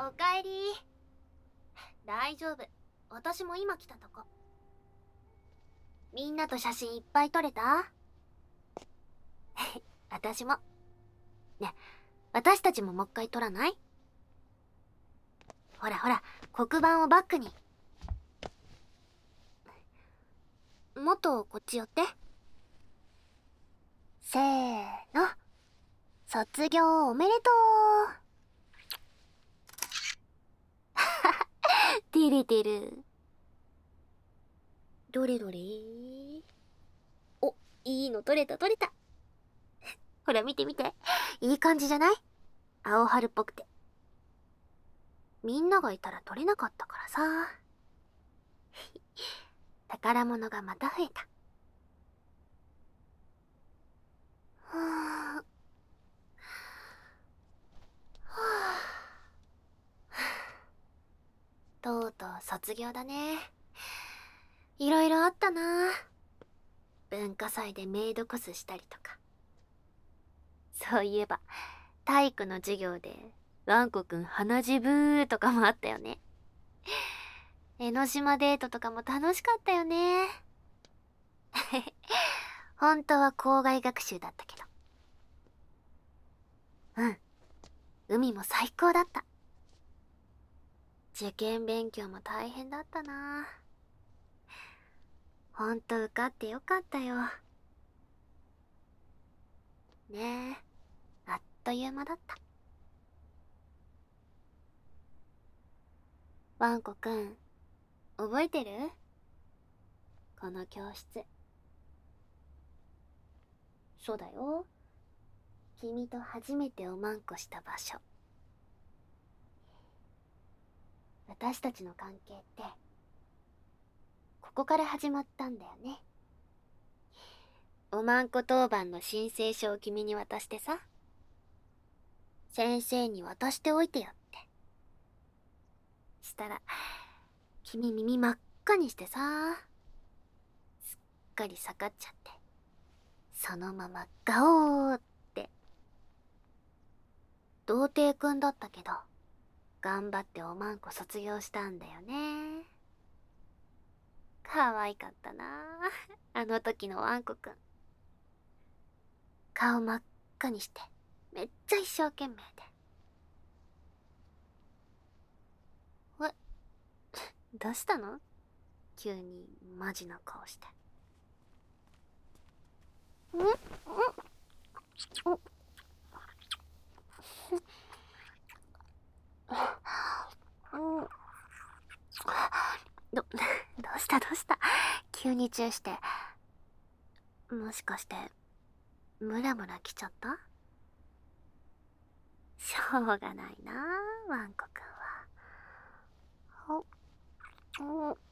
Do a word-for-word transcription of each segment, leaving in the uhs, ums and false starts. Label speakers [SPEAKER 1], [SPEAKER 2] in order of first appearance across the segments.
[SPEAKER 1] おかえり。大丈夫。私も今来たとこ。みんなと写真いっぱい撮れた？私も。ね、私たちももう一回撮らない？ほらほら、黒板をバックに。もっとこっち寄って。せーの。卒業おめでとう。照れてる。どれどれ。お、いいの撮れた撮れた。ほら見て見て。いい感じじゃない？青春っぽくて。みんながいたら撮れなかったからさ。宝物がまた増えた。はぁ。はぁ。とうとう卒業だね。いろいろあったな。文化祭でメイドコスしたりとか。そういえば、体育の授業で、ワンコくん鼻血ブーとかもあったよね。江ノ島デートとかも楽しかったよね。本当は校外学習だったけど。うん。海も最高だった。受験勉強も大変だったな。ほんと受かってよかったよ。ねえ、あっという間だった。ワンコくん、覚えてる？この教室。そうだよ。君と初めておまんこした場所。私たちの関係って、ここから始まったんだよね。おまんこ当番の申請書を君に渡してさ。先生に渡しておいてよって。したら、君耳真っ赤にしてさ。すっかり下がっちゃって。そのままガオーって。童貞くんだったけど、頑張っておまんこ卒業したんだよね。可愛かったなあ、あの時のワンコくん。顔真っ赤にして、めっちゃ一生懸命で。え、どうしたの？急にマジな顔して。ん？ん？ん？ど、どうしたどうした？急にチューして。もしかして、ムラムラ来ちゃった？しょうがないなあ、ワンコくんは。お、お、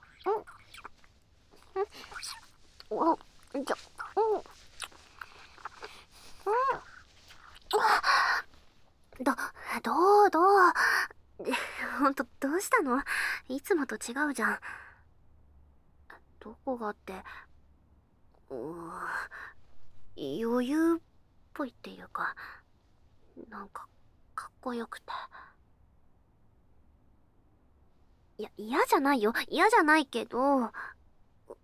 [SPEAKER 1] お、お、ちょ、ど、どう、どう、ほんと、どうしたの？いつもと違うじゃん。どこがって、うー、余裕っぽいっていうか、なんか、かっこよくて。いや、嫌じゃないよ。嫌じゃないけど、う、う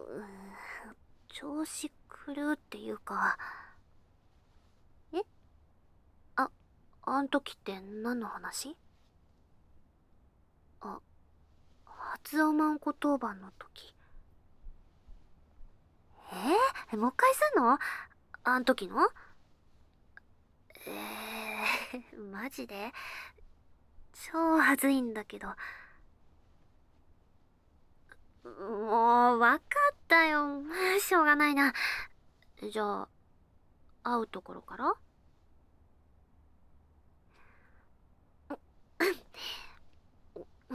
[SPEAKER 1] 調子狂うっていうか。え？あ、あん時って何の話？あ、初おまんこ当番の時。えー、もう一回すんの？あん時の？えー、マジで超はずいんだけど。もう、わかったよ。まあ、しょうがないな。じゃあ、会うところから？うん。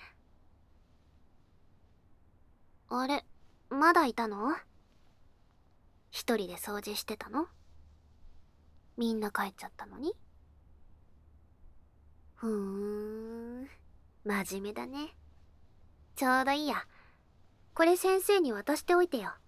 [SPEAKER 1] あれ、まだいたの？一人で掃除してたの？みんな帰っちゃったのに？ふーん、真面目だね。ちょうどいいや。これ先生に渡しておいてよ。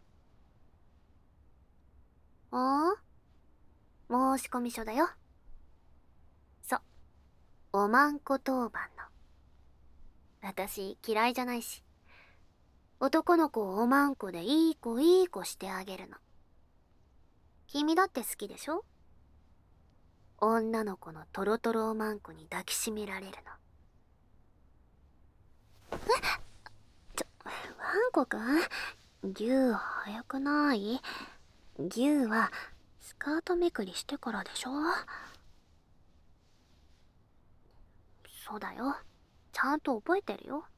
[SPEAKER 1] ああ？申込書だよ。そう。 おまんこ当番の。私嫌いじゃないし。男の子をおまんこでいい子いい子してあげるの。君だって好きでしょ？女の子のトロトロおまんこに抱きしめられるの。え？ちょ、ワンコくん？牛早くない？牛はスカートめくりしてからでしょ？そうだよ。ちゃんと覚えてるよ。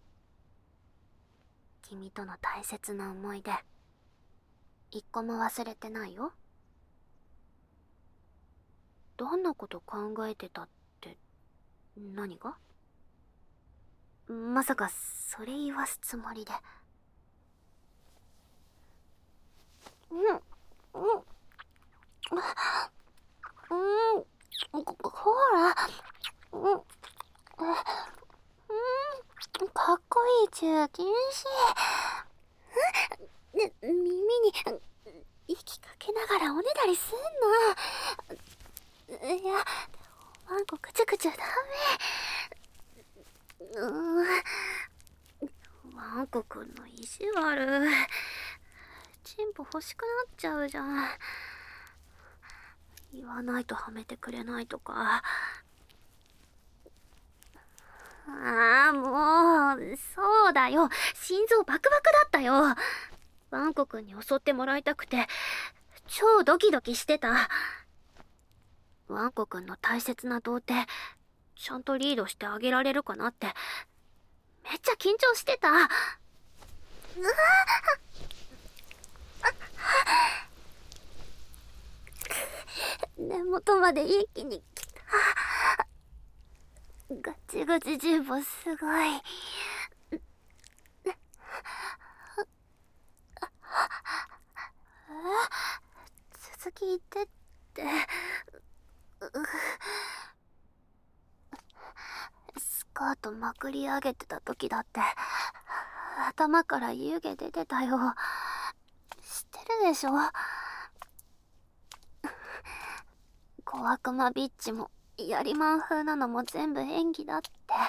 [SPEAKER 1] 君との大切な思い出、一個も忘れてないよ。どんなこと考えてたって何が？まさかそれ言わすつもりで。うんうんうん、ほら、うん、うん、かっこいい中禁止。ね、耳に息かけながらおねだりすんな。いや、ワンコくちゅくちゅダメ。うーん、ワンコくんの意地悪。チンポ欲しくなっちゃうじゃん。言わないとはめてくれないとか。ああ、もう、そうだよ。心臓バクバクだったよ。ワンコくんに襲ってもらいたくて、超ドキドキしてた。ワンコくんの大切な童貞、ちゃんとリードしてあげられるかなって、めっちゃ緊張してた。うわ根元まで一気に来た。ガチガチジンボすごい。続き言ってって。スカートまくり上げてた時だって頭から湯気出てたよ。知ってるでしょ？小悪魔ビッチもやりまん風なのも全部演技だって。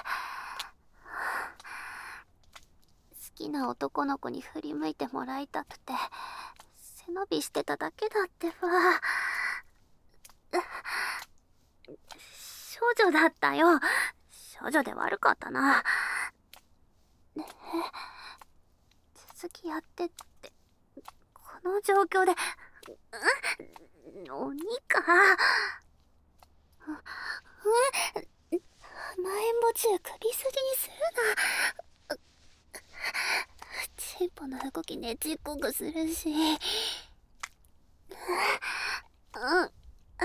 [SPEAKER 1] 好きな男の子に振り向いてもらいたくて背伸びしてただけだってば。少女だったよ。少女で悪かったな。ねえ、続きやってって。この状況で、ん？鬼か。う、う、甘えんぼ中首筋にするな。チンポの動きねちっこくするし。うん。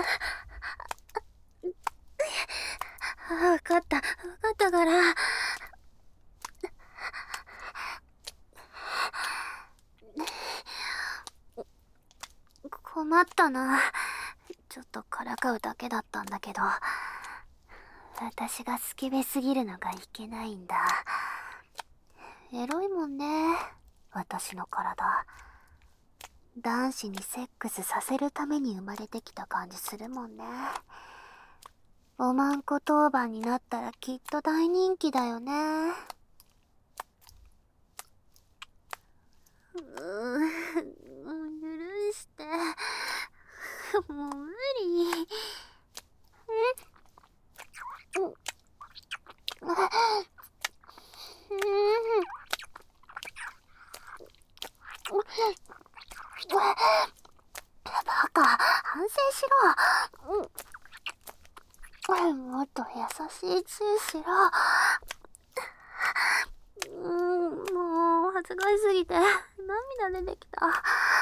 [SPEAKER 1] わかった、わかったから。困ったな。ちょっとからかうだけだったんだけど、私がスケベすぎるのがいけないんだ。エロいもんね、私の体。男子にセックスさせるために生まれてきた感じするもんね。おまんこ当番になったらきっと大人気だよね。うーん、許して。もう無理。うん。バカ、反省しろ。うん。もっと優しいチューしろ。うん、もう恥ずかしすぎて涙出てきた。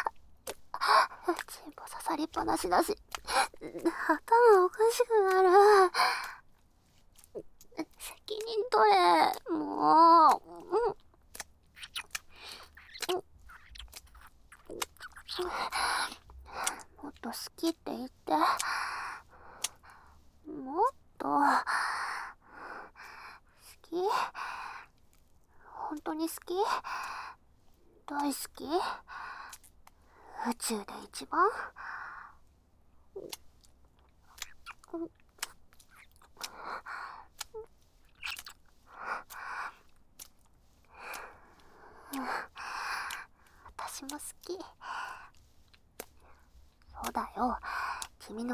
[SPEAKER 1] チンポ刺さりっぱなしだし頭おかしくなる。責任取れ、もう。うん、もっと好きって言って。もっと好き？本当に好き？大好き？宇宙で一番？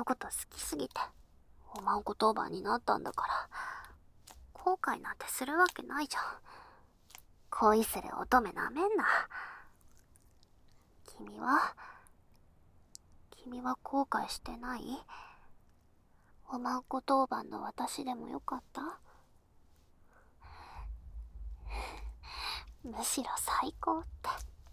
[SPEAKER 1] こと好きすぎておまんこ当番になったんだから、後悔なんてするわけないじゃん。恋する乙女なめんな。君は君は後悔してない？おまんこ当番の私でもよかった？むしろ最高って。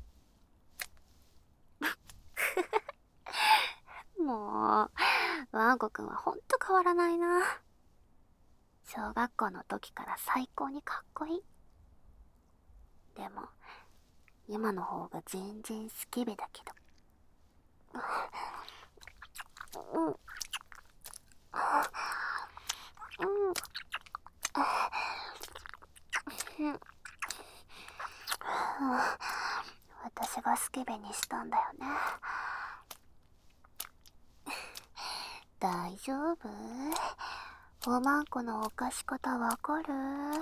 [SPEAKER 1] もう、ワンコくんはほんと変わらないな。小学校の時から最高にかっこいい。でも、今の方が全然スケベだけど。うん。うん。私がスケベにしたんだよね。大丈夫？おまんこの犯し方わかる？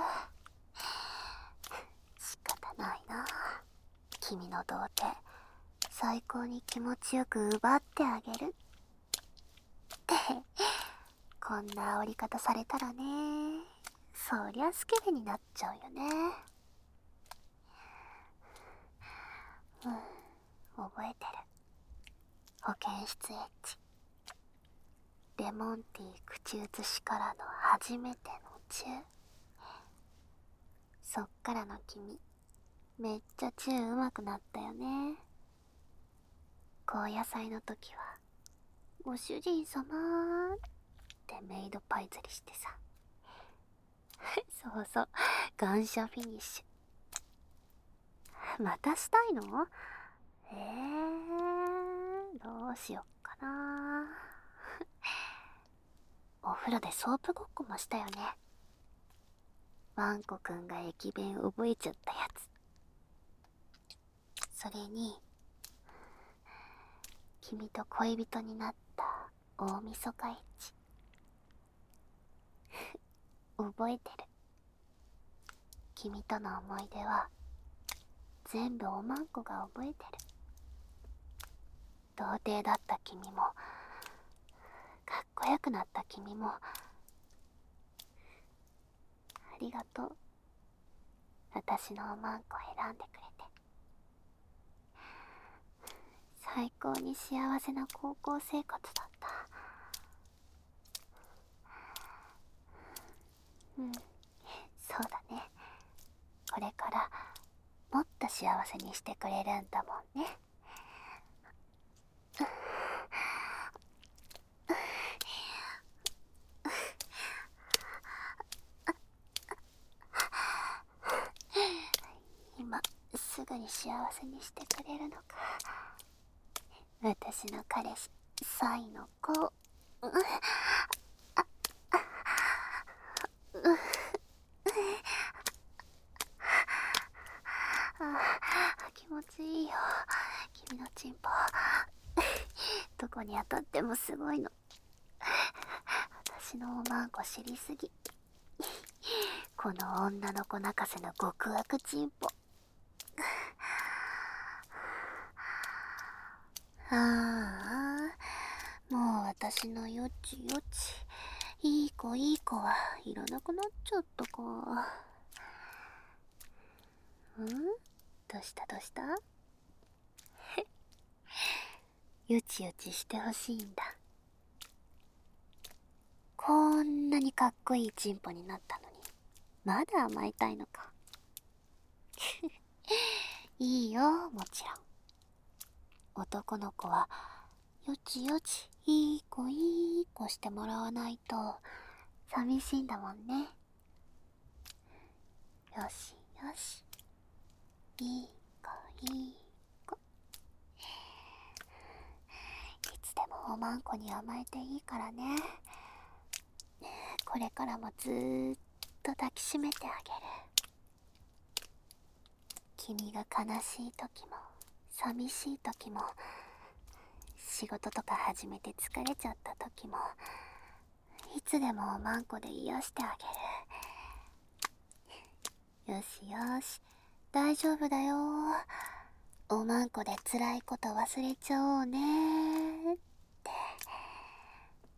[SPEAKER 1] 仕方ないな。君の童貞、最高に気持ちよく奪ってあげる。って、こんな煽り方されたらね、そりゃスケベになっちゃうよね。うん、覚えてる。保健室エッチ。レモンティー口移しからの初めてのチュー。そっからの君、めっちゃチューうまくなったよね。高野菜の時は、ご主人様ーってメイドパイ釣りしてさ。そうそう、感謝フィニッシュ。またしたいの？えー、どうしよっかな。お風呂でソープごっこもしたよね。ワンコくんが駅弁覚えちゃったやつ。それに、君と恋人になった大晦日エッチ。覚えてる。君との思い出は全部おまんこが覚えてる。童貞だった君も、かっこよくなった君も、ありがとう。私のおまんこ選んでくれて。最高に幸せな高校生活だった。うん、そうだね。これからもっと幸せにしてくれるんだもんね。今すぐに幸せにしてくれるのか。私の彼氏サイの子。うん、あ、気持ちいいよ。君のチンポどこに当たってもすごいの。私のおまんこ知りすぎ。この女の子泣かせの極悪チンポ。ああ、もう私のよちよち、いい子いい子はいらなくなっちゃったか。ん？どうしたどうした？よちよちしてほしいんだ。こんなにかっこいいチンポになったのに、まだ甘えたいのか。いいよ、もちろん。男の子はよちよちいい子いい子してもらわないと寂しいんだもんね。よしよし、いい子いい子。いつでもおまんこに甘えていいからね。これからもずーっと抱きしめてあげる。君が悲しい時も寂しい時も、仕事とか始めて疲れちゃった時も、いつでもおまんこで癒してあげる。よしよし、大丈夫だよ。おまんこで辛いこと忘れちゃおうねって。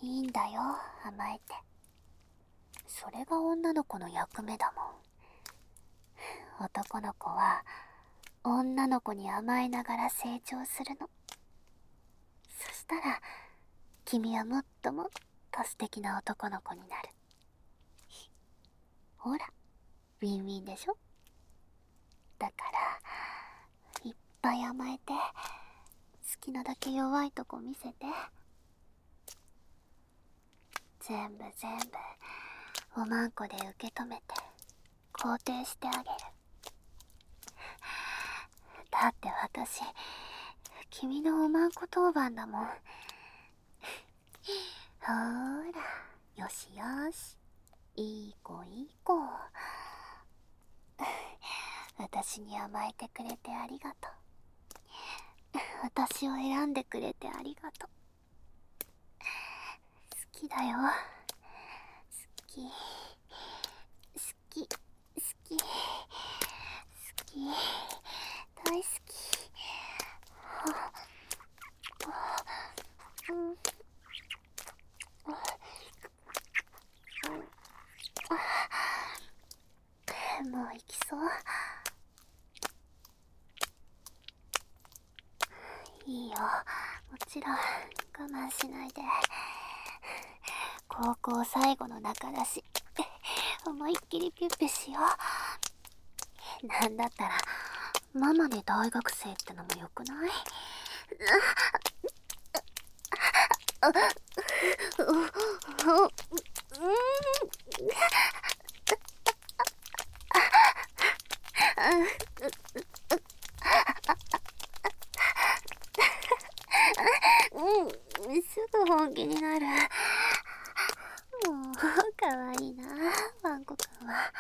[SPEAKER 1] いいんだよ、甘えて。それが女の子の役目だもん。男の子は女の子に甘えながら成長するの。そしたら君はもっともっと素敵な男の子になる。ほら、ウィンウィンでしょ。だからいっぱい甘えて、好きなだけ弱いとこ見せて。全部全部おまんこで受け止めて肯定してあげる。だって私、君のおまんこ当番だもん。ほーら、よしよし、いい子いい子。私に甘えてくれてありがとう。私を選んでくれてありがとう。好きだよ。好き。好き。好き。好き。大好き。うん。もう行きそう。いいよ、もちろん我慢しないで。高校最後の中だし、思いっきりピュッピュしよう。なんだったらママで大学生ってのもよくない？うん、すぐ本気になる。もうかわいいな、ワンコくんは。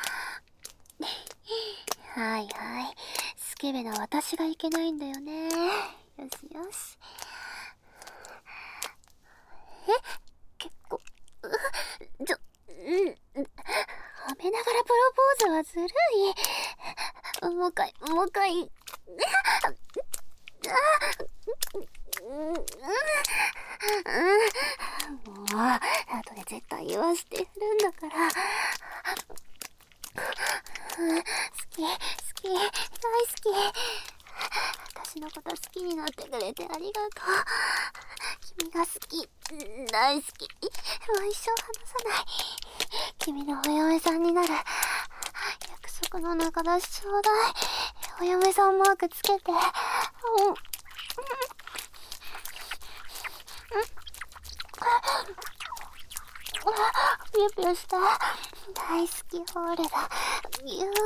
[SPEAKER 1] はいはい、スケベな私がいけないんだよね。よしよし。え、結構ちょ、うん、はめながらプロポーズはずるい。もう一回もう一回。もう後で絶対言わしてやるんだから。好き好き大好き。私のこと好きになってくれてありがとう。君が好き大好き、もう一生離さない。君のお嫁さんになる。約束の中出しちょうだい。お嫁さんマークつけて。うん、ピュピュした。大好きホールだ。ぎゅー。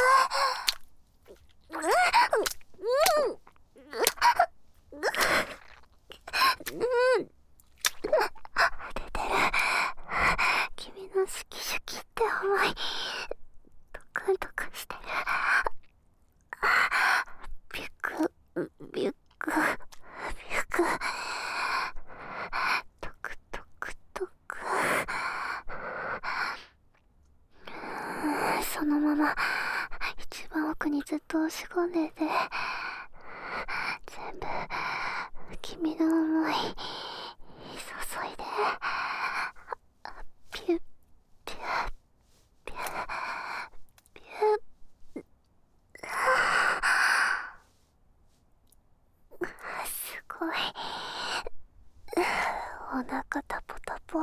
[SPEAKER 1] うんうんうん、出てる。君のシュキシュキって思いドクンドクンしてる。ビュクビュクビュク、トクトクトク。そのまま一番奥にずっと押し込んでて、全部君の思い注いで。ピュッピュッピュッピュッ。すごい。お腹タポタポ。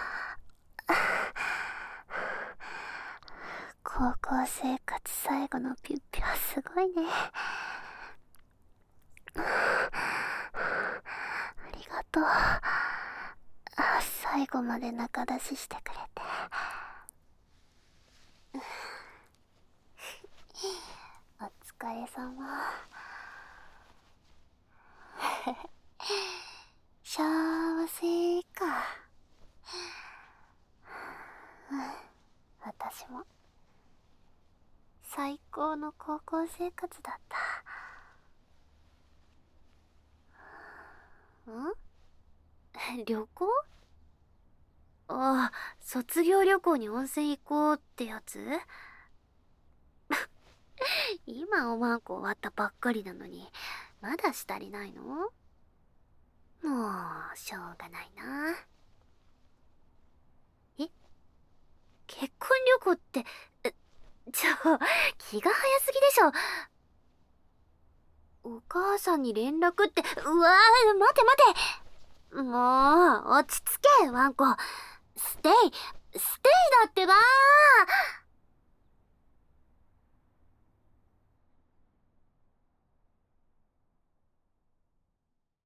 [SPEAKER 1] 高校生活最後のピュッピュはすごいね。ありがとう。あ、最後まで仲出ししてくれて。お疲れ様。幸せか。うん、私も最高の高校生活だった。ん？旅行？ああ、卒業旅行に温泉行こうってやつ？今おまんこ終わったばっかりなのにまだしたりないの？もうしょうがないな。 結婚旅行って、えちょ、気が早すぎでしょ。お母さんに連絡って、うわー、待て待て。もう、落ち着け、ワンコ。ステイ、ステイだってばー。